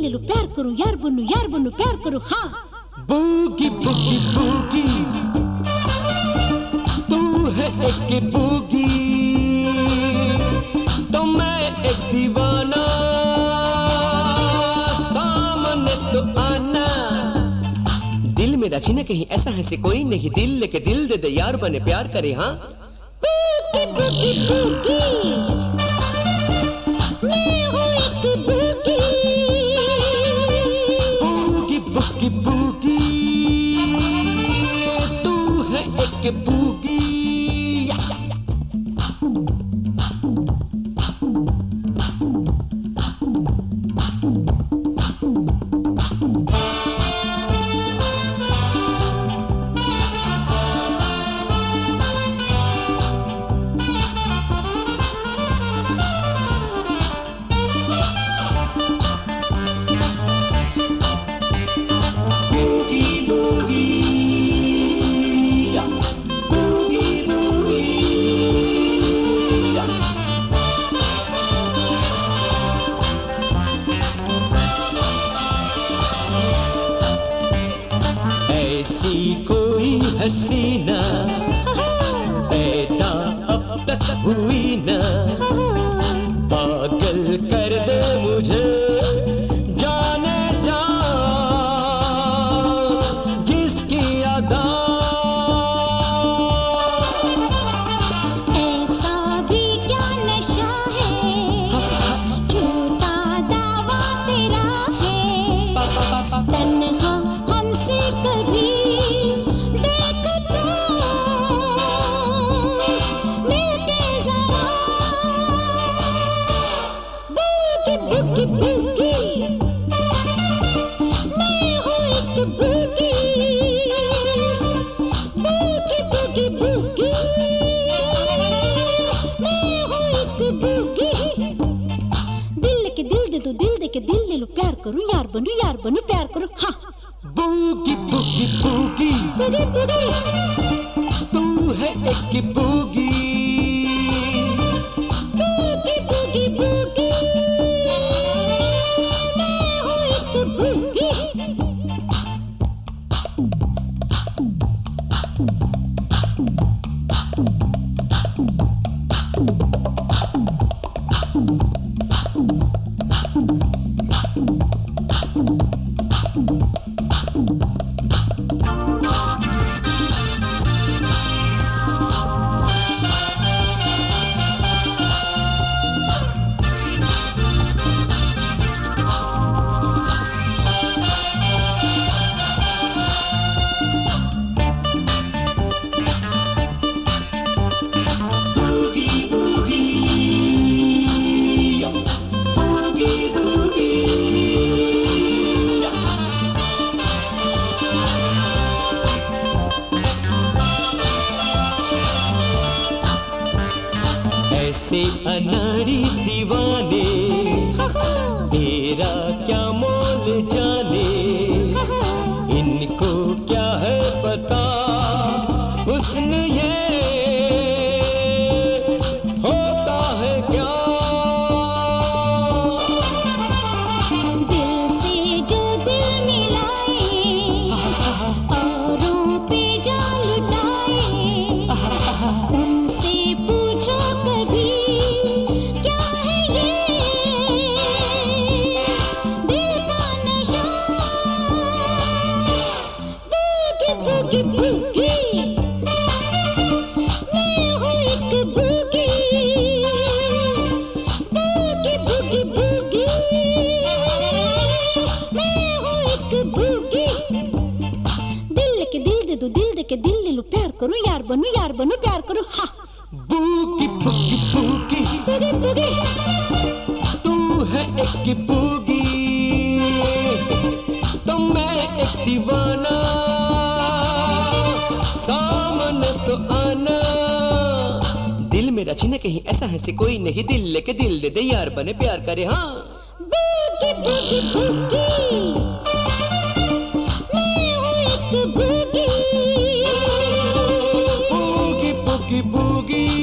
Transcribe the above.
ले लो प्यार करूं यार बनूं प्यार करूं हाँ। बूगी बूगी बूगी तू है एक बूगी तो मैं एक दीवाना सामने तो आना। दिल मेरा छीना कहीं ऐसा है से कोई नहीं दिल लेके दिल दे दे यार बने प्यार करे हाँ। बूगी बूगी बूगी मैं हूँ एक बूगी। बूगी बूगी बूगी तू है एक बूगी। कोई हसीना पैदा अब तक हुई ना पागल कर दे मुझे जाने जा जिसकी अदा। ऐसा भी क्या नशा है झूठा दावा तेरा है तन्हा हमसे कभी बूगी बूगी मैं हूँ एक बूगी। बूगी बूगी बूगी मैं हूँ एक बूगी। दिल लेके दिल दे दो दिल देके दिल ले लो प्यार करूं यार बनूं प्यार करूं हाँ। Boogie boogie boogie boogie boogie तू है एक बूगी। बूगी बूगी बूगी ऐसे अनाड़ी दीवाने तेरा क्या मोल जाने इनको क्या है पता हुस्न ये होता है क्या। दिल से जो दिल मिलाए औरों पे जाल लुटाए उनसे पूछो कभी क्या है ये दिल का नशा। बूगी बूगी बूगी मैं हूँ एक बूगी। बूगी बूगी बूगी मैं हूँ एक बूगी। दिल लेके दिल दे दो दिल देके दिल ले लो प्यार करूं यार बनूं प्यार करूं हाँ। Boogie boogie boogie boogie boogie तू है एक बूगी तो मैं एक दीवाना सामने तो आना। दिल मेरा छीना कहीं ऐसा है से कोई नहीं दिल लेके दिल दे दे यार बने प्यार करे हाँ। बूगी बूगी बूगी मैं हूँ एक बूगी। Boogie boogie boogie